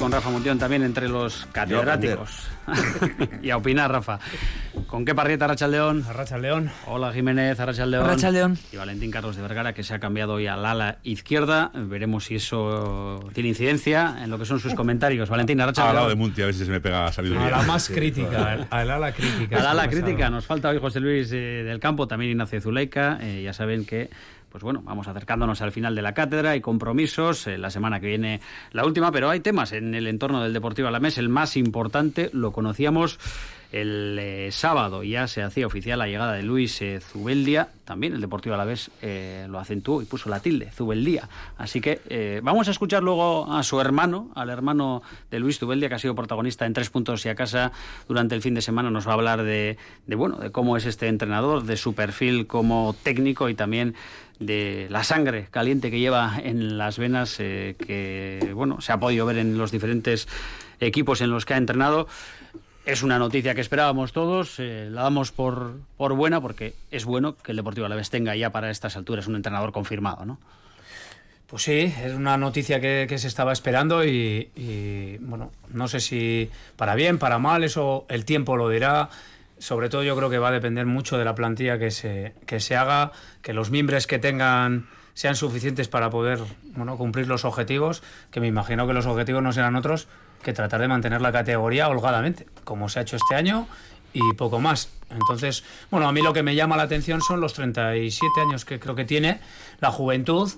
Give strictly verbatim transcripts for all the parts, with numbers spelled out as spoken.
con Rafa Montión también entre los catedráticos. Y a opinar, Rafa. ¿Con qué parrieta, Arratsaldeón? Arratsaldeón. Hola, Jiménez, Arratsaldeón. Arratsaldeón. Y Valentín Carlos de Vergara, que se ha cambiado hoy al ala izquierda. Veremos si eso tiene incidencia en lo que son sus comentarios. Valentín, Arratsaldeón. Al lado de Munti, a ver si se me pega a salir. A la más crítica, al ala crítica. Al ala crítica. Nos falta hoy José Luis eh, del Campo, también Ignacio Zuleika. Eh, ya saben que... Pues bueno, vamos acercándonos al final de la cátedra, hay compromisos, eh, la semana que viene la última, pero hay temas en el entorno del Deportivo Alavés. El más importante lo conocíamos el eh, sábado, ya se hacía oficial la llegada de Luis eh, Zubeldia. También el Deportivo Alavés eh, lo acentuó y puso la tilde, Zubeldía. Así que eh, vamos a escuchar luego a su hermano, al hermano de Luis Zubeldia, que ha sido protagonista en Tres Puntos y a Casa durante el fin de semana. Nos va a hablar de, de bueno, de cómo es este entrenador, de su perfil como técnico y también de la sangre caliente que lleva en las venas, eh, que bueno, se ha podido ver en los diferentes equipos en los que ha entrenado. Es una noticia que esperábamos todos, eh, la damos por, por buena, porque es bueno que el Deportivo Alavés tenga ya para estas alturas un entrenador confirmado, ¿no? Pues sí, es una noticia que, que se estaba esperando y, y bueno, no sé si para bien, para mal, eso el tiempo lo dirá. Sobre todo yo creo que va a depender mucho de la plantilla que se, que se haga, que los mimbres que tengan sean suficientes para poder, bueno, cumplir los objetivos, que me imagino que los objetivos no serán otros que tratar de mantener la categoría holgadamente, como se ha hecho este año y poco más. Entonces, bueno, a mí lo que me llama la atención son los treinta y siete años que creo que tiene, la juventud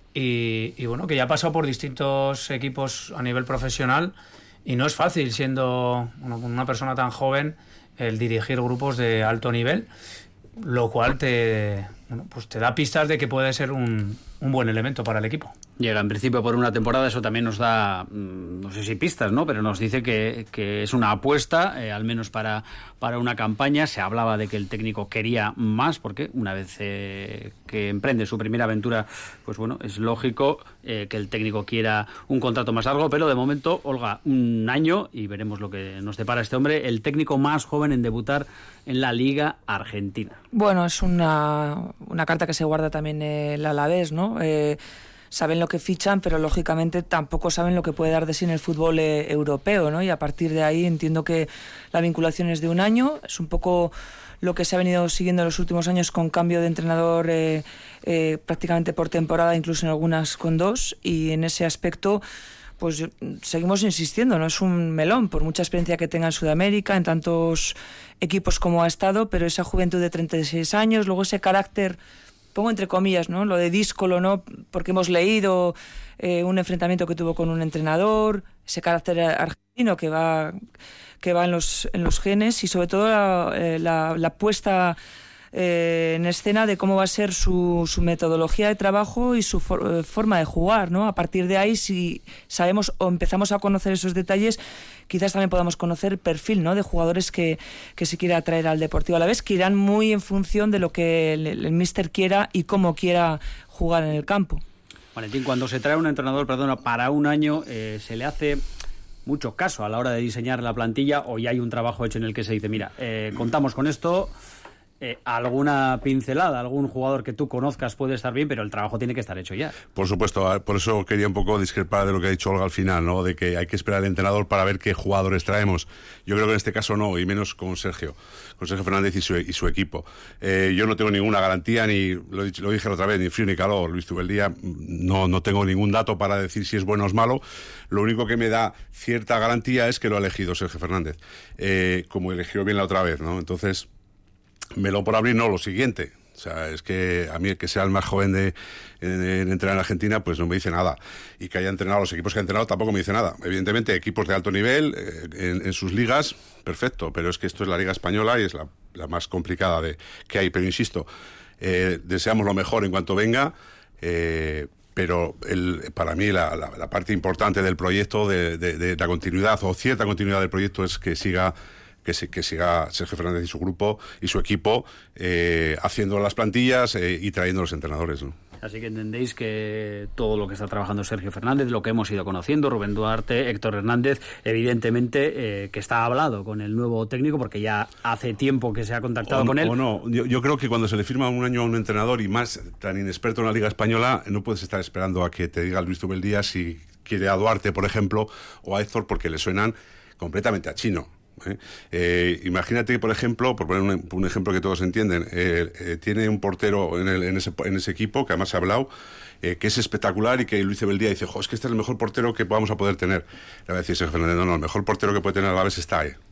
y, y bueno, que ya ha pasado por distintos equipos a nivel profesional y no es fácil siendo bueno, una persona tan joven el dirigir grupos de alto nivel, lo cual te, bueno, pues te da pistas de que puede ser un, un buen elemento para el equipo. Llega en principio por una temporada, eso también nos da, no sé si pistas, ¿no? Pero nos dice que, que es una apuesta, eh, al menos para, para una campaña. Se hablaba de que el técnico quería más, porque una vez eh, que emprende su primera aventura, pues bueno, es lógico eh, que el técnico quiera un contrato más largo, pero de momento, Olga, un año, y veremos lo que nos depara este hombre, el técnico más joven en debutar en la Liga Argentina. Bueno, es una, una carta que se guarda también el Alavés, ¿no? Eh, saben lo que fichan, pero lógicamente tampoco saben lo que puede dar de sí en el fútbol eh, europeo, ¿no? Y a partir de ahí entiendo que la vinculación es de un año, es un poco lo que se ha venido siguiendo en los últimos años con cambio de entrenador eh, eh, prácticamente por temporada, incluso en algunas con dos, y en ese aspecto pues seguimos insistiendo, no es un melón, por mucha experiencia que tenga en Sudamérica, en tantos equipos como ha estado, pero esa juventud de treinta y seis años, luego ese carácter, pongo entre comillas, ¿no? Lo de díscolo, ¿no? Porque hemos leído eh, un enfrentamiento que tuvo con un entrenador, ese carácter argentino que va que va en los en los genes y sobre todo la, eh, la, la puesta eh, en escena de cómo va a ser su, su metodología de trabajo y su for, eh, forma de jugar, ¿no? A partir de ahí, si sabemos o empezamos a conocer esos detalles, quizás también podamos conocer el perfil, ¿no? De jugadores que, que se quiera atraer al Deportivo Alavés, que irán muy en función de lo que el, el míster quiera y cómo quiera jugar en el campo. Valentín, cuando se trae un entrenador, perdona, para un año, eh, se le hace mucho caso a la hora de diseñar la plantilla, o ya hay un trabajo hecho en el que se dice, mira, eh, contamos con esto. Eh, alguna pincelada, algún jugador que tú conozcas puede estar bien, pero el trabajo tiene que estar hecho ya. Por supuesto, por eso quería un poco discrepar de lo que ha dicho Olga al final, ¿no? De que hay que esperar al entrenador para ver qué jugadores traemos. Yo creo que en este caso no, y menos con Sergio, con Sergio Fernández y su, y su equipo. Eh, yo no tengo ninguna garantía, ni lo, lo dije la otra vez, ni frío ni calor. Luis Zubeldía, no, no tengo ningún dato para decir si es bueno o es malo. Lo único que me da cierta garantía es que lo ha elegido Sergio Fernández, eh, como eligió bien la otra vez, ¿no? Entonces, melón por abrir, no, lo siguiente. O sea, es que a mí el que sea el más joven de, de, de entrenar en Argentina, pues no me dice nada. Y que haya entrenado los equipos que ha entrenado tampoco me dice nada. Evidentemente, equipos de alto nivel, eh, en, en sus ligas, perfecto. Pero es que esto es la Liga Española y es la, la más complicada de que hay. Pero insisto, eh, deseamos lo mejor en cuanto venga, eh, pero el, para mí la, la, la parte importante del proyecto, de, de, de la continuidad o cierta continuidad del proyecto es que siga... Que, se, que siga Sergio Fernández y su grupo y su equipo eh, haciendo las plantillas eh, y trayendo los entrenadores, ¿no? Así que entendéis que todo lo que está trabajando Sergio Fernández, lo que hemos ido conociendo, Rubén Duarte, Héctor Hernández, evidentemente eh, que está hablado con el nuevo técnico, porque ya hace tiempo que se ha contactado o no, con él. O no, yo, yo creo que cuando se le firma un año a un entrenador y más tan inexperto en la Liga Española, no puedes estar esperando a que te diga Luis Zubeldía si quiere a Duarte, por ejemplo, o a Héctor porque le suenan completamente a chino. ¿eh? Eh, imagínate, por ejemplo, por poner un, un ejemplo que todos entienden, eh, eh, tiene un portero en, el, en, ese, en ese equipo, que además se ha hablado, eh, que es espectacular y que Luis Ebeldía dice, jo, es que este es el mejor portero que vamos a poder tener. Le va a decir Sergio Fernández, no, no, el mejor portero que puede tener Alaves está ahí.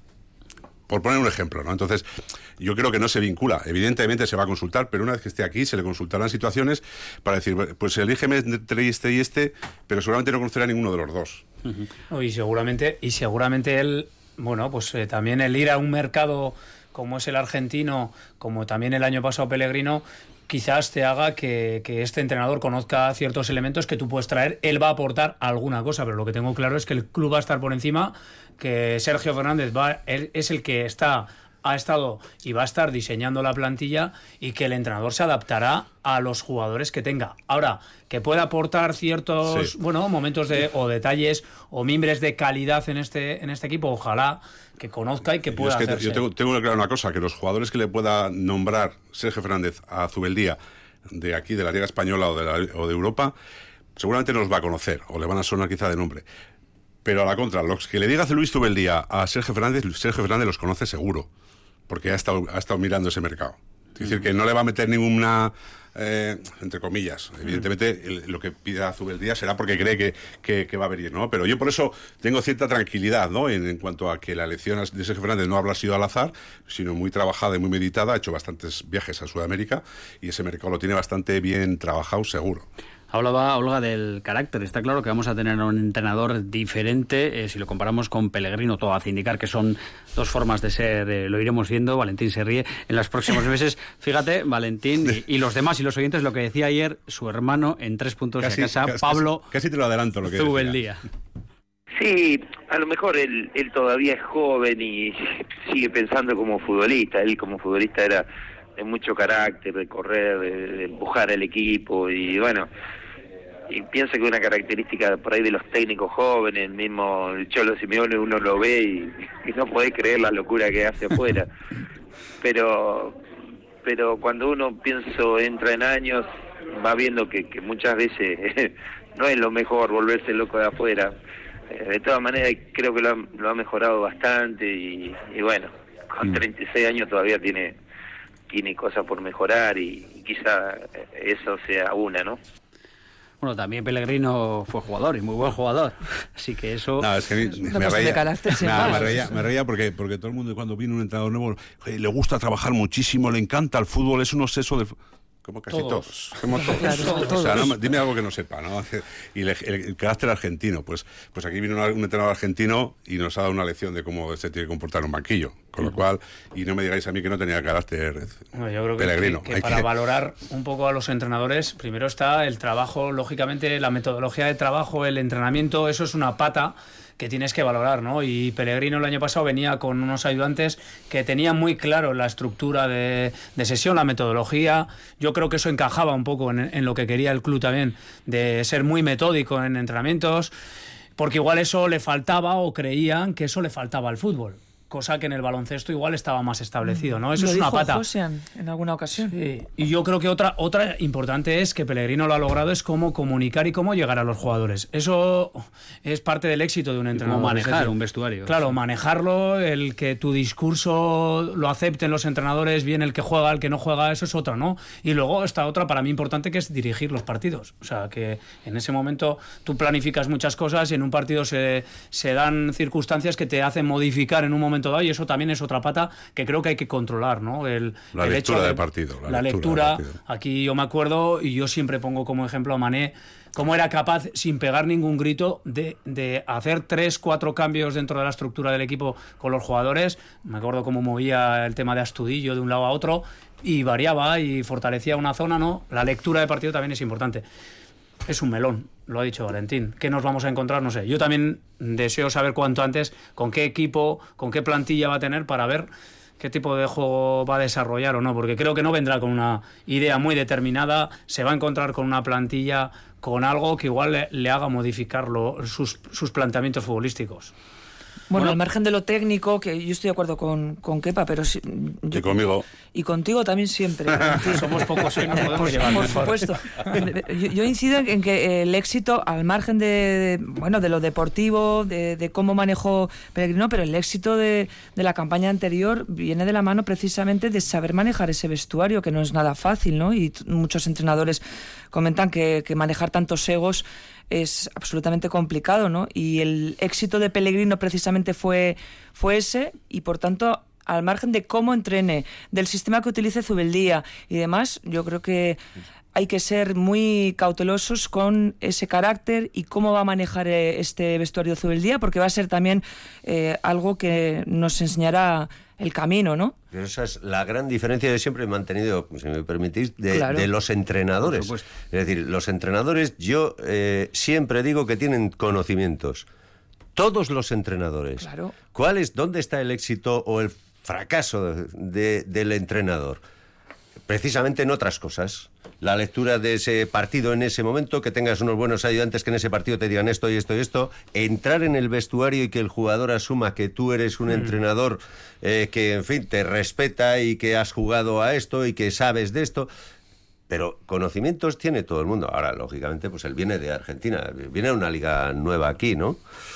Por poner un ejemplo, ¿no? Entonces, yo creo que no se vincula. Evidentemente se va a consultar, pero una vez que esté aquí se le consultarán situaciones para decir, pues elígeme entre este y este, pero seguramente no conocerá ninguno de los dos. Uh-huh. Y seguramente, y seguramente él, bueno, pues eh, también el ir a un mercado como es el argentino, como también el año pasado Pellegrino, quizás te haga que, que este entrenador conozca ciertos elementos que tú puedes traer. Él va a aportar alguna cosa, pero lo que tengo claro es que el club va a estar por encima, que Sergio Fernández va, él es el que está ha estado y va a estar diseñando la plantilla y que el entrenador se adaptará a los jugadores que tenga. Ahora, que pueda aportar ciertos sí. bueno momentos de o detalles o mimbres de calidad en este en este equipo, ojalá que conozca y que pueda yo es que hacerse. Yo tengo, tengo claro una cosa, que los jugadores que le pueda nombrar Sergio Fernández a Zubeldía de aquí, de la Liga Española o de, la, o de Europa, seguramente no los va a conocer o le van a sonar quizá de nombre. Pero a la contra, los que le diga Luis Zubeldía a Sergio Fernández, Sergio Fernández los conoce seguro, porque ha estado, ha estado mirando ese mercado. Es decir, que no le va a meter ninguna, eh, entre comillas, evidentemente el, lo que pida Zubeldía será porque cree que, que, que va a venir, ¿no? Pero yo por eso tengo cierta tranquilidad, ¿no? En, en cuanto a que la elección de Sergio Fernández no habrá sido al azar, sino muy trabajada y muy meditada. Ha hecho bastantes viajes a Sudamérica y ese mercado lo tiene bastante bien trabajado, seguro. Hablaba Olga del carácter. Está claro que vamos a tener un entrenador diferente. Eh, si lo comparamos con Pellegrino, todo hace indicar que son dos formas de ser. Eh, lo iremos viendo. Valentín se ríe en los próximos meses. Fíjate, Valentín y, y los demás y los oyentes, lo que decía ayer su hermano en tres puntos casi, de casa, casi, Pablo. Casi, casi te lo adelanto lo que Zubeldía. Sí, a lo mejor él, él todavía es joven y sigue pensando como futbolista. Él como futbolista era de mucho carácter, de correr, de, de empujar al equipo y bueno, y pienso que una característica por ahí de los técnicos jóvenes, mismo el Cholo Simeone, uno lo ve y, y no puede creer la locura que hace afuera, pero pero cuando uno pienso entra en años va viendo que, que muchas veces no es lo mejor volverse loco de afuera. De todas maneras creo que lo ha, lo ha mejorado bastante y, y bueno, con treinta y seis años todavía tiene tiene cosas por mejorar y, y quizá eso sea una, ¿no? Bueno, también Pellegrino fue jugador y muy buen jugador, así que eso... No, es que me, me, me reía, carácter, nah, me reía, me reía porque, porque todo el mundo cuando viene un entrenador nuevo le gusta trabajar muchísimo, le encanta el fútbol, es un obseso del fútbol. Como casi todos. todos. Como todos. Claro, todos. O sea, no, dime algo que no sepa, ¿no? Y el, el, el carácter argentino, pues, pues aquí vino un entrenador argentino y nos ha dado una lección de cómo se tiene que comportar en un banquillo. Con lo cual, y no me digáis a mí que no tenía carácter bueno, yo creo que, Pellegrino. Que, que para que... valorar un poco a los entrenadores, primero está el trabajo, lógicamente, la metodología de trabajo, el entrenamiento, eso es una pata que tienes que valorar, ¿no? Y Pellegrino el año pasado venía con unos ayudantes que tenían muy claro la estructura de, de sesión, la metodología. Yo creo que eso encajaba un poco en, en lo que quería el club también, de ser muy metódico en entrenamientos, porque igual eso le faltaba o creían que eso le faltaba al fútbol. Cosa que en el baloncesto igual estaba más establecido, ¿no? Eso lo es una dijo pata. Josian en alguna ocasión. Sí. Y yo creo que otra otra importante es que Pellegrino lo ha logrado, es cómo comunicar y cómo llegar a los jugadores. Eso es parte del éxito de un entrenador. Cómo manejar decir, un vestuario. Claro, manejarlo, el que tu discurso lo acepten los entrenadores, bien el que juega, el que no juega, eso es otra, ¿no? Y luego está otra para mí importante que es dirigir los partidos. O sea, que en ese momento tú planificas muchas cosas y en un partido se, se dan circunstancias que te hacen modificar en un momento dado y eso también es otra pata que creo que hay que controlar, ¿no? El, la el lectura hecho de, de partido. La, la lectura, lectura, de aquí yo me acuerdo y yo siempre pongo como ejemplo a Mané, cómo era capaz, sin pegar ningún grito, de, de hacer tres, cuatro cambios dentro de la estructura del equipo con los jugadores. Me acuerdo cómo movía el tema de Astudillo de un lado a otro y variaba y fortalecía una zona, ¿no? La lectura de partido también es importante. Es un melón, lo ha dicho Valentín. ¿Qué nos vamos a encontrar? No sé. Yo también deseo saber cuanto antes con qué equipo, con qué plantilla va a tener para ver qué tipo de juego va a desarrollar o no, porque creo que no vendrá con una idea muy determinada, se va a encontrar con una plantilla, con algo que igual le, le haga modificar lo, sus, sus planteamientos futbolísticos. Bueno, bueno, al margen de lo técnico, que yo estoy de acuerdo con, con Kepa, pero sí, yo, y conmigo. Y contigo también siempre. Somos pocos y nos podemos por, llevar por mejor. supuesto. Yo, yo incido en que el éxito, al margen de, de bueno, de lo deportivo, de, de cómo manejó Pellegrino, pero el éxito de, de la campaña anterior viene de la mano precisamente de saber manejar ese vestuario, que no es nada fácil, ¿no? Y t- muchos entrenadores comentan que, que manejar tantos egos es absolutamente complicado, ¿no? Y el éxito de Pellegrino precisamente fue, fue ese, y por tanto, al margen de cómo entrene, del sistema que utilice Zubeldía y demás, yo creo que hay que ser muy cautelosos con ese carácter y cómo va a manejar este vestuario Zubeldía, porque va a ser también eh, algo que nos enseñará el camino, ¿no? Pero esa es la gran diferencia de siempre he mantenido, si me permitís, de, Claro. de los entrenadores. Es decir, los entrenadores, yo eh, siempre digo que tienen conocimientos. Todos los entrenadores. Claro. ¿Cuál es, dónde está el éxito o el fracaso de, de, del entrenador? Precisamente en otras cosas. La lectura de ese partido en ese momento, que tengas unos buenos ayudantes que en ese partido te digan esto y esto y esto, entrar en el vestuario y que el jugador asuma que tú eres un mm. entrenador eh, que, en fin, te respeta y que has jugado a esto y que sabes de esto. Pero conocimientos tiene todo el mundo. Ahora, lógicamente, pues él viene de Argentina, viene de una liga nueva aquí, ¿no?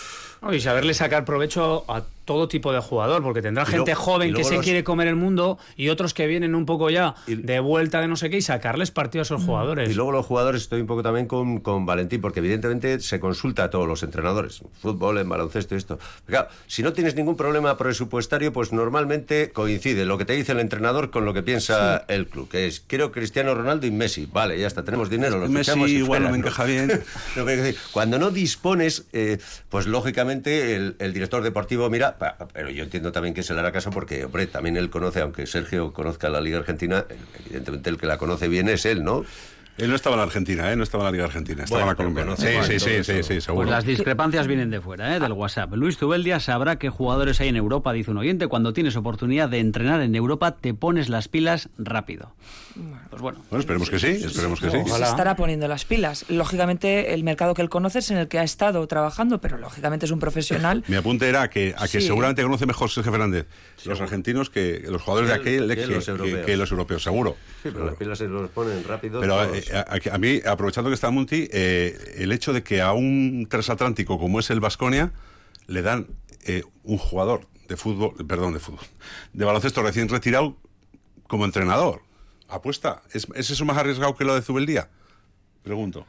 Y saberle sacar provecho a todo tipo de jugador, porque tendrá gente luego, joven que se los... quiere comer el mundo y otros que vienen un poco ya y... de vuelta de no sé qué y sacarles partido a esos jugadores. Y luego los jugadores, estoy un poco también con, con Valentín, porque evidentemente se consulta a todos los entrenadores, fútbol, en baloncesto y esto. Claro, si no tienes ningún problema presupuestario, pues normalmente coincide lo que te dice el entrenador con lo que piensa sí. el club, que es quiero Cristiano Ronaldo y Messi. Vale, ya está, tenemos dinero, los Messi fichamos y igual fuera, no me encaja bien. No, decir, cuando no dispones, eh, pues lógicamente el, el director deportivo mira, pero yo entiendo también que se le hará caso porque, hombre, también él conoce, aunque Sergio conozca la Liga Argentina, evidentemente el que la conoce bien es él, ¿no? Él no estaba en la Argentina, ¿eh? No estaba en la Liga Argentina, estaba bueno, en la colombiana. Sí, sí, sí, sí, sí, seguro. Pues las discrepancias vienen de fuera, ¿eh? Del WhatsApp. Luis Zubeldía sabrá qué jugadores hay en Europa, dice un oyente. Cuando tienes oportunidad de entrenar en Europa, te pones las pilas rápido. Pues bueno. Bueno, esperemos que sí, esperemos que sí. Se estará poniendo las pilas. Lógicamente, el mercado que él conoce es en el que ha estado trabajando, pero lógicamente es un profesional. Mi apunte era que, a que sí. seguramente conoce mejor Sergio Fernández sí. los argentinos que los jugadores que de aquel que, que, los que, que los europeos, seguro. Sí, pero las pilas se los ponen rápido. Pero eh, a, a mí, aprovechando que está Monti, eh, el hecho de que a un transatlántico como es el Baskonia le dan eh, un jugador de fútbol, perdón, de fútbol, de baloncesto recién retirado como entrenador. Apuesta. ¿Es, ¿Es eso más arriesgado que lo de Zubeldía? Pregunto.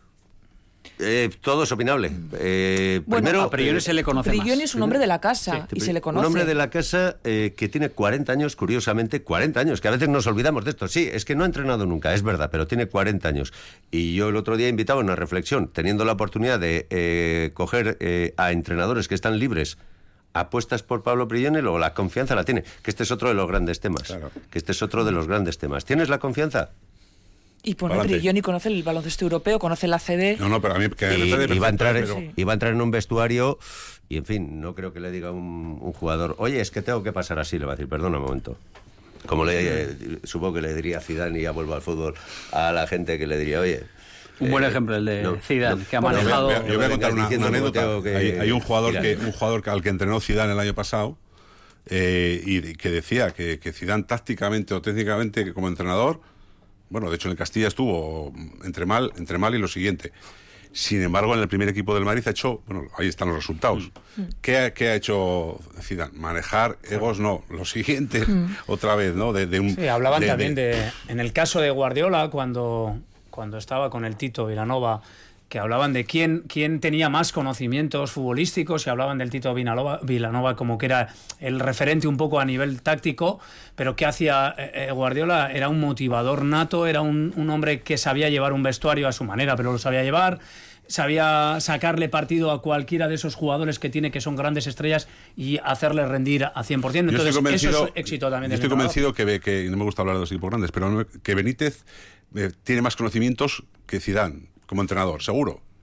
Eh, todo es opinable. Eh, bueno, primero, a Prigioni se le conoce Prigioni más. es un hombre de la casa sí, y se le conoce. Un hombre de la casa eh, que tiene cuarenta años, curiosamente, cuarenta años, que a veces nos olvidamos de esto. Sí, es que no ha entrenado nunca, es verdad, pero tiene cuarenta años. Y yo el otro día invitaba a una reflexión, teniendo la oportunidad de eh, coger eh, a entrenadores que están libres. ¿Apuestas por Pablo Prigioni o la confianza la tiene? Que este es otro de los grandes temas. Claro. Que este es otro de los grandes temas. ¿Tienes la confianza? Y pone Prigioni conoce el baloncesto europeo, conoce la A C B. No, no, pero a mí que y, y va a entrar, pero... sí. iba a entrar en un vestuario y, en fin, no creo que le diga un, un jugador, oye, es que tengo que pasar así, le va a decir, perdona un momento. Como le, eh, supongo que le diría a Zidane, y ya vuelvo al fútbol, a la gente que le diría, oye... Un buen eh, ejemplo el de no, Zidane, no, que ha manejado... Yo voy a, yo voy a contar una, una anécdota. Que, hay, hay un jugador que un jugador al que entrenó Zidane el año pasado eh, y que decía que, que Zidane tácticamente o técnicamente como entrenador, bueno, de hecho en el Castilla estuvo entre mal, entre mal y lo siguiente. Sin embargo, en el primer equipo del Madrid ha hecho, bueno, ahí están los resultados. Mm. ¿Qué, ha, ¿Qué ha hecho Zidane? Manejar egos, no. Lo siguiente, mm. otra vez, ¿no? De, de un, sí, hablaban de, también de... de... En el caso de Guardiola, cuando... cuando estaba con el Tito Vilanova, que hablaban de quién, quién tenía más conocimientos futbolísticos y hablaban del Tito Vilanova, Vilanova como que era el referente un poco a nivel táctico, pero ¿qué hacía eh, Guardiola? Era un motivador nato, era un, un hombre que sabía llevar un vestuario a su manera, pero lo sabía llevar, sabía sacarle partido a cualquiera de esos jugadores que tiene que son grandes estrellas y hacerle rendir a cien por ciento. Entonces, eso es éxito también del Yo estoy entrenador. convencido que, que, no me gusta hablar de los equipos grandes, pero que Benítez eh, tiene más conocimientos que Zidane como entrenador, seguro.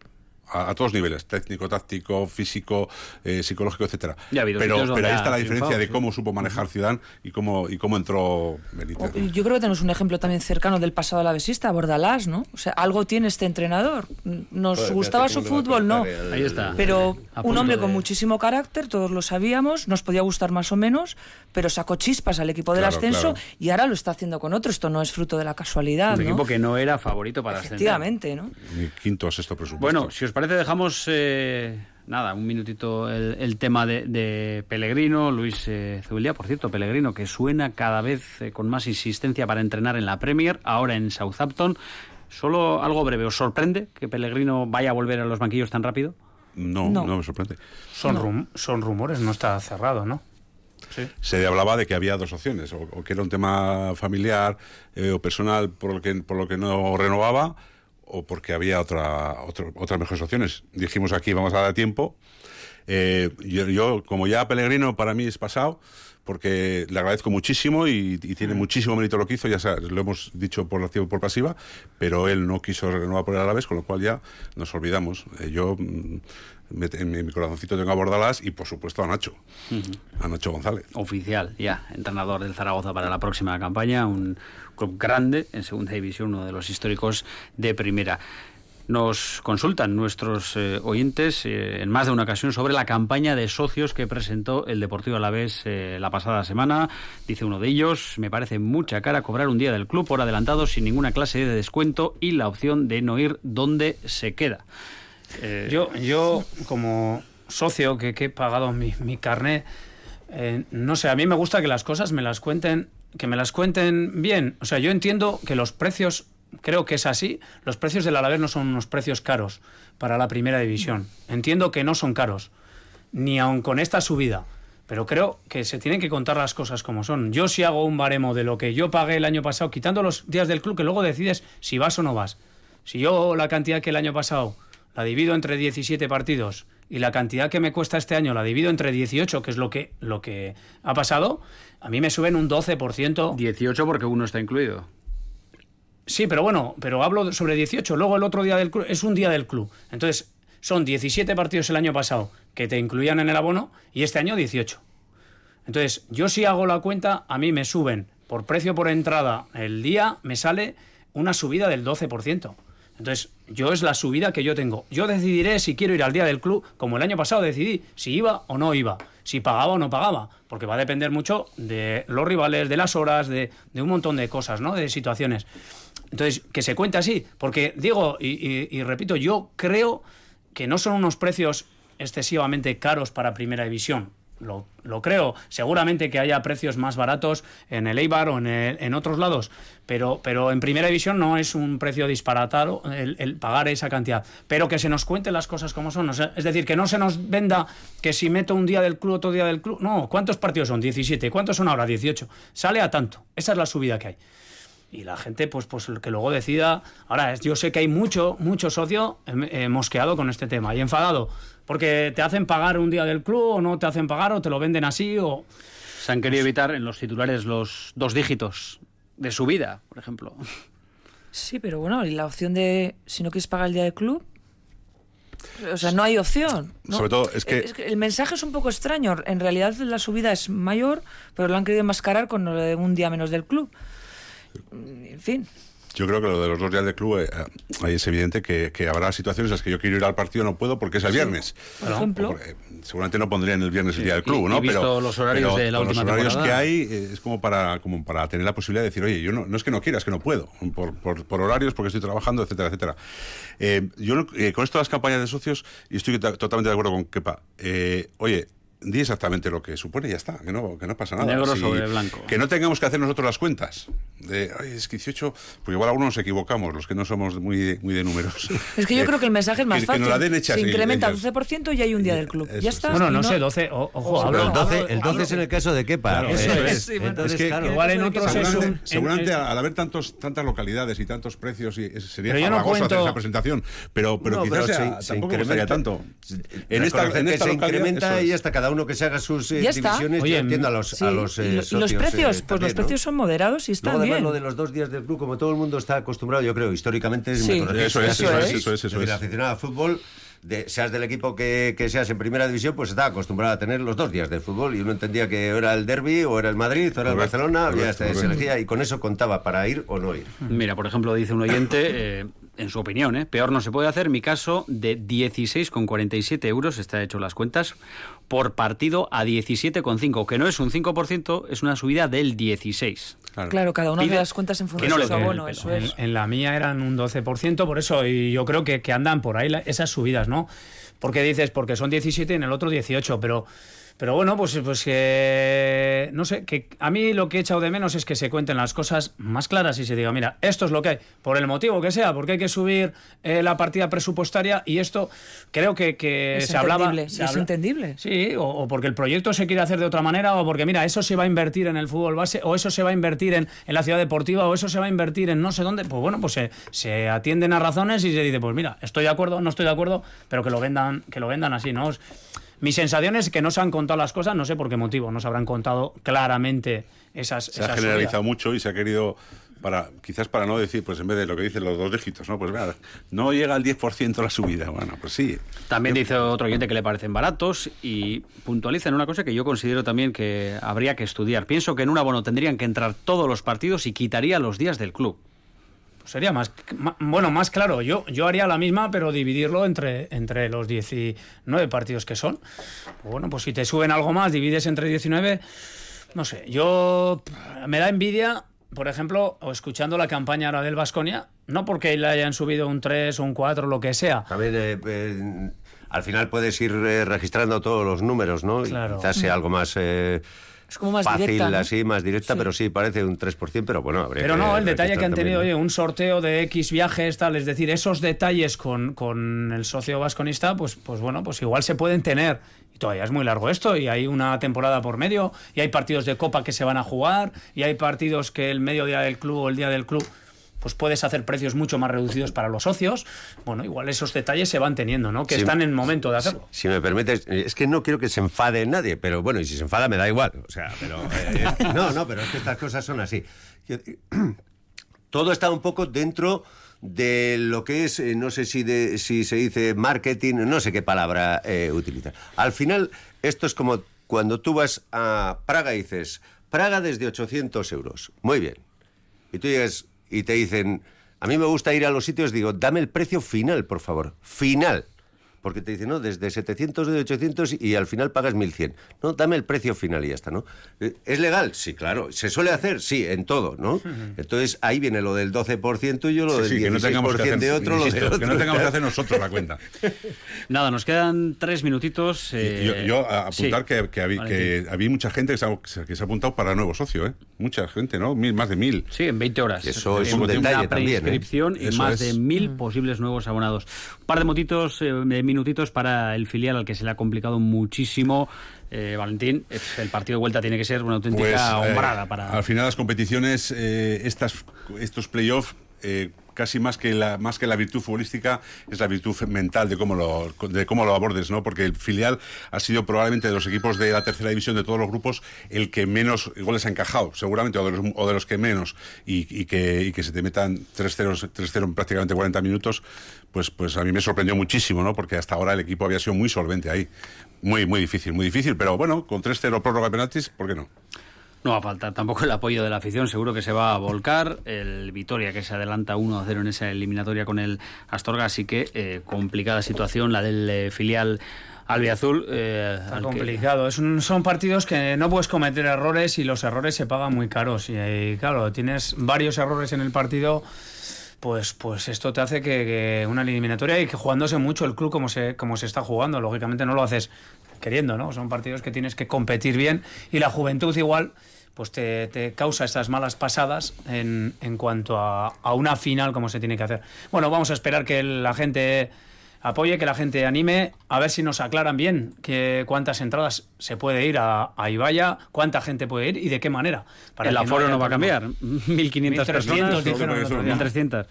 a, a todos niveles, técnico, táctico, físico, eh, psicológico, etcétera. Ya ha habido pero sitios pero ahí donde está ha la diferencia triunfado, de sí. cómo supo manejar Zidane y cómo, y cómo entró Benítez. ¿no? Yo creo que tenemos un ejemplo también cercano del pasado alavesista, Bordalás, ¿no? O sea, algo tiene este entrenador. Nos Joder, gustaba fíjate su cómo le va a fútbol, no. contar el- Ahí está. Pero A un punto hombre de- con muchísimo carácter, todos lo sabíamos, nos podía gustar más o menos, pero sacó chispas al equipo del Claro, ascenso claro. y ahora lo está haciendo con otro. Esto no es fruto de la casualidad, Un ¿no? equipo que no era favorito para ascender. Efectivamente, ¿no? Mi quinto o sexto presupuesto. Bueno, si os parece dejamos eh, nada, un minutito el, el tema de, de Pellegrino, Luis eh, Zubilia, por cierto, Pellegrino que suena cada vez eh, con más insistencia para entrenar en la Premier, ahora en Southampton. Solo algo breve, ¿os sorprende que Pellegrino vaya a volver a los banquillos tan rápido? no, no. no me sorprende. Son, rum- son rumores, no está cerrado, ¿no? Se hablaba de que había dos opciones, o, o que era un tema familiar eh, o personal por lo que por lo que no renovaba, o porque había otra, otra otras mejores opciones. Dijimos aquí, vamos a dar tiempo. Eh, yo, yo, como ya Pellegrino para mí es pasado, porque le agradezco muchísimo y, y tiene muchísimo mérito lo que hizo, ya sabes, lo hemos dicho por activa y por pasiva, pero él no quiso renovar por el Alavés, con lo cual ya nos olvidamos. Eh, yo mm, me- en mi, en mi corazoncito tengo a Bordalás y por supuesto a Nacho, a Nacho González. Oficial, ya, entrenador del Zaragoza para la próxima campaña, un club grande en segunda división, uno de los históricos de primera. Nos consultan nuestros eh, oyentes eh, en más de una ocasión sobre la campaña de socios que presentó el Deportivo Alavés eh, la pasada semana. Dice uno de ellos: me parece mucha cara cobrar un día del club por adelantado sin ninguna clase de descuento y la opción de no ir donde se queda. Eh, Yo, yo como socio que, que he pagado mi, mi carné, eh, no sé, a mí me gusta que las cosas me las cuenten, que me las cuenten bien. O sea, yo entiendo que los precios, creo que es así, los precios del Alavés no son unos precios caros para la primera división. Entiendo que no son caros, ni aun con esta subida. Pero creo que se tienen que contar las cosas como son. Yo si hago un baremo de lo que yo pagué el año pasado, quitando los días del club, que luego decides si vas o no vas. Si yo la cantidad que el año pasado la divido entre diecisiete partidos y la cantidad que me cuesta este año la divido entre dieciocho, que es lo que, lo que ha pasado, a mí me suben un doce por ciento. dieciocho porque uno está incluido. Sí, pero bueno, pero hablo sobre dieciocho. Luego el otro día del club es un día del club. Entonces, son diecisiete partidos el año pasado que te incluían en el abono y este año dieciocho. Entonces, yo si hago la cuenta, a mí me suben por precio por entrada el día, me sale una subida del doce por ciento. Entonces, yo es la subida que yo tengo. Yo decidiré si quiero ir al día del club, como el año pasado decidí si iba o no iba, si pagaba o no pagaba, porque va a depender mucho de los rivales, de las horas, de, de un montón de cosas, ¿no? De situaciones. Entonces, que se cuente así, porque digo, y, y, y repito, yo creo que no son unos precios excesivamente caros para Primera División. Lo, lo creo. Seguramente que haya precios más baratos en el Eibar o en, el, en otros lados, pero, pero en Primera División no es un precio disparatado el, el pagar esa cantidad. Pero que se nos cuenten las cosas como son. O sea, es decir, que no se nos venda que si meto un día del club, otro día del club. No, ¿cuántos partidos son? diecisiete. ¿Cuántos son ahora? dieciocho. Sale a tanto. Esa es la subida que hay. Y la gente, pues, pues que luego decida. Ahora, yo sé que hay mucho, mucho socio eh, mosqueado con este tema y enfadado, porque te hacen pagar un día del club o no te hacen pagar o te lo venden así o... Se han querido evitar en los titulares los dos dígitos de subida, por ejemplo. Sí, pero bueno, y la opción de si no quieres pagar el día del club, o sea, no hay opción, ¿no? Sobre todo, es que... Es que el mensaje es un poco extraño. En realidad la subida es mayor, pero lo han querido enmascarar con lo de un día menos del club. En fin. Yo creo que lo de los dos días del club, eh, ahí es evidente que, que habrá situaciones en las que yo quiero ir al partido no puedo porque es el viernes. Por claro. ejemplo. Porque, seguramente no pondrían el viernes el día del club, y, ¿no? y visto pero los horarios pero de la con última los horarios temporada. que hay eh, es como para como para tener la posibilidad de decir, oye, yo no, no es que no quiera, es que no puedo, por, por, por horarios, porque estoy trabajando, etcétera, etcétera. Eh, yo no- eh, con esto de las campañas de socios, y estoy ta- totalmente de acuerdo con Kepa, eh, oye, di exactamente lo que supone y ya está, que no, que no pasa nada. Negro sobre blanco. Que no tengamos que hacer nosotros las cuentas. De, ay, es que dieciocho, porque igual algunos nos equivocamos, los que no somos muy de, muy de números. Es que yo Eh, creo que el mensaje es más que- que fácil. nos la den hecha Se así, incrementa al ellos. doce por ciento y hay un día del club. Eso Ya es. está. Bueno, Y no sé, doce, o- ojo, Sí, hablo- Pero el hablo- doce, el doce es en el caso de Kepa. Claro, eso Eh, es. Sí, bueno. Entonces, Es que- claro. igual en otros es un... Seguramente, en- seguramente en- al haber tantos, tantas localidades y tantos precios, y es- sería Pero yo no farragoso hacer cuento- esa presentación. Pero, pero No, quizás pero sea, se- se tampoco costaría incrementa. tanto. En esta, Reconocer en que esta se localidad, incrementa eso y es. hasta cada uno que se haga sus eh, Ya está. divisiones. Oye, Yo entiendo a los, Sí, a los, y, eh, lo- y los socios, precios, eh, pues también, los precios ¿no? son moderados y están Luego, además, bien. lo de los dos días del club, como todo el mundo está acostumbrado, yo creo, históricamente, Sí, me corregís, eso es, así eso es. es, eso es, eso decir, es. el aficionado al fútbol de, seas del equipo que, que seas en primera división, pues estaba acostumbrado a tener los dos días de fútbol y uno entendía que era el derbi o era el Madrid o era el Correcto, Barcelona, correcto, ya se, se correcto. elegía y con eso contaba para ir o no ir. Mira, por ejemplo, dice un oyente, eh, en su opinión, ¿eh? peor no se puede hacer, mi caso de dieciséis con cuarenta y siete euros, está hecho las cuentas, por partido a diecisiete con cinco, que no es un cinco por ciento, es una subida del dieciséis. Claro. Claro, cada uno Pide hace las cuentas en que función no de le su den el abono, pelo. eso En, es. en la mía eran un doce por ciento, por eso, y yo creo que, que andan por ahí la- esas subidas, ¿no? Porque dices, porque son diecisiete y en el otro dieciocho, pero... Pero bueno, pues, pues que, no sé, que a mí lo que he echado de menos es que se cuenten las cosas más claras y se diga, mira, esto es lo que hay, por el motivo que sea, porque hay que subir eh, la partida presupuestaria y esto creo que, que Es se hablaba... entendible, se y es habla- entendible. Sí, o, o porque el proyecto se quiere hacer de otra manera, o porque, mira, eso se va a invertir en el fútbol base, o eso se va a invertir en, en la ciudad deportiva, o eso se va a invertir en no sé dónde. Pues bueno, pues se, se atienden a razones y se dice, pues mira, estoy de acuerdo, no estoy de acuerdo, pero que lo vendan, que lo vendan así, ¿no? Mi sensación es que no se han contado las cosas, no sé por qué motivo, no se habrán contado claramente esas Se ha esas generalizado subidas. mucho y se ha querido, para quizás para no decir, pues en vez de lo que dicen los dos dígitos, ¿no? Pues mira, no llega al diez por ciento la subida. Bueno, pues sí. También dice otro oyente que le parecen baratos y puntualiza en una cosa que yo considero también que habría que estudiar. Pienso que en un abono tendrían que entrar todos los partidos y quitaría los días del club. Sería más, ma- bueno, más claro. Yo, yo haría la misma, pero dividirlo entre, entre los diecinueve partidos que son. Bueno, pues si te suben algo más, divides entre diecinueve. No sé, yo me da envidia, por ejemplo, o escuchando la campaña ahora del Baskonia, no porque le hayan subido un tres o un cuatro, lo que sea. También eh, eh, al final puedes ir eh, registrando todos los números, ¿no? Claro. Y quizás sea algo más... eh, Es como más fácil, directa, ¿no? así, más directa, Sí. pero sí, parece un tres por ciento, pero bueno, habría Pero que no, el detalle que han registrar tenido, también, oye, un sorteo de X viajes, tal, es decir, esos detalles con, con el socio vasconista, pues, pues bueno, pues igual se pueden tener. Y todavía es muy largo esto, y hay una temporada por medio, y hay partidos de Copa que se van a jugar, y hay partidos que el mediodía del club o el día del club, pues puedes hacer precios mucho más reducidos para los socios. Bueno, igual esos detalles se van teniendo, ¿no? Que Sí. están en momento de hacerlo. Si me permites, es que no quiero que se enfade nadie, pero bueno, y si se enfada me da igual. O sea, pero... eh, es- no, no, pero es que estas cosas son así. Yo- Todo está un poco dentro de lo que es, eh, no sé si, de, si se dice marketing, no sé qué palabra eh, utilizar. Al final, esto es como cuando tú vas a Praga y dices, Praga desde ochocientos euros. Muy bien. Y tú llegas y te dicen, a mí me gusta ir a los sitios, digo, dame el precio final, por favor. Final. Porque te dicen, no, desde setecientos, de ochocientos y al final pagas mil cien. No, dame el precio final y ya está, ¿no? Eh, ¿Es legal? Sí, claro. ¿Se suele hacer? Sí, en todo, ¿no? Entonces ahí viene lo del doce por ciento y yo lo Sí, del sí, que no dieciséis tengamos por que ciento hacer, de otro, lo insisto, de otro. que no tengamos que hacer nosotros la cuenta. Nada, nos quedan tres minutitos. eh, yo, yo a apuntar sí. que, que, habí- que había mucha gente que se, ha, que se ha apuntado para nuevo socio, ¿eh? Mucha gente, ¿no? Mil, más de mil. Sí, en veinte horas. Eso es Tenemos un detalle una también, ¿eh? preinscripción y Eso más es. de mil posibles nuevos abonados. Un par de motitos, eh, de minutitos para el filial al que se le ha complicado muchísimo. Eh, Valentín, eh, el partido de vuelta tiene que ser una auténtica Pues, eh, hombrada para... Al final las competiciones, eh, estas, estos playoffs, eh, casi más que la más que la virtud futbolística es la virtud mental de cómo lo de cómo lo abordes, ¿no? Porque el filial ha sido probablemente de los equipos de la tercera división de todos los grupos el que menos goles ha encajado, seguramente, o de los, o de los que menos, y, y que y que se te metan tres cero en prácticamente cuarenta minutos, pues pues a mí me sorprendió muchísimo, ¿no? Porque hasta ahora el equipo había sido muy solvente ahí. Muy muy difícil, muy difícil, pero bueno, con tres cero prórroga de penaltis, ¿por qué no? No va a faltar tampoco el apoyo de la afición, seguro que se va a volcar. El Vitoria que se adelanta uno a cero en esa eliminatoria con el Astorga, así que eh, complicada situación la del eh, filial albiazul. Eh, Está al complicado. Es un- son partidos que no puedes cometer errores y los errores se pagan muy caros. Y, y claro, tienes varios errores en el partido, pues, pues esto te hace que, que una eliminatoria y que jugándose mucho el club como se, como se está jugando, lógicamente no lo haces queriendo, ¿no? Son partidos que tienes que competir bien y la juventud igual pues te, te causa estas malas pasadas en, en cuanto a, a una final como se tiene que hacer. Bueno, vamos a esperar que la gente apoye, que la gente anime, a ver si nos aclaran bien que cuántas entradas se puede ir a, a Ibaya, cuánta gente puede ir y de qué manera. que el que aforo haya no va a problema. cambiar. mil quinientas mil trescientos personas, dijeron el otro día. mil trescientas.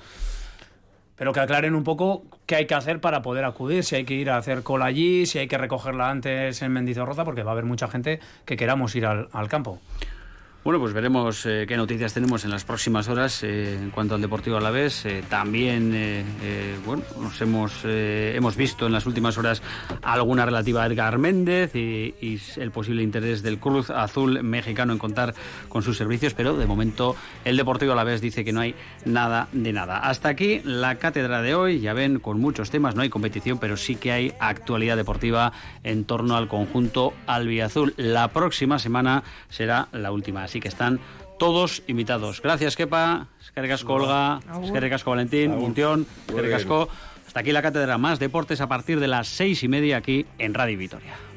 Pero que aclaren un poco qué hay que hacer para poder acudir, si hay que ir a hacer cola allí, si hay que recogerla antes en Mendizorroza, porque va a haber mucha gente que queramos ir al, al campo. Bueno, pues veremos eh, qué noticias tenemos en las próximas horas eh, en cuanto al Deportivo Alavés. Eh, también, eh, eh, bueno, nos hemos eh, hemos visto en las últimas horas alguna relativa a Edgar Méndez y, y el posible interés del Cruz Azul mexicano en contar con sus servicios, pero de momento el Deportivo Alavés dice que no hay nada de nada. Hasta aquí la cátedra de hoy. Ya ven, con muchos temas, no hay competición, pero sí que hay actualidad deportiva en torno al conjunto albiazul. La próxima semana será la última. Así que están todos invitados. Gracias, Kepa. Eskerrik asko, Olga. Eskerrik asko, Valentín. Muntión. Eskerrik asko. Hasta aquí la cátedra. Más deportes a partir de las seis y media aquí en Radio Vitoria.